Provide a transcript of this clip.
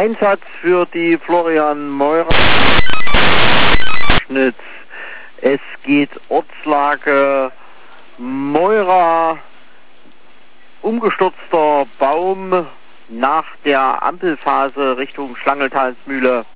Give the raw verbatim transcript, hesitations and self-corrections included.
Einsatz für die Florian Meurer Schnitz. Es geht Ortslage Meurer, umgestürzter Baum nach der Ampelphase Richtung Schlangeltalsmühle.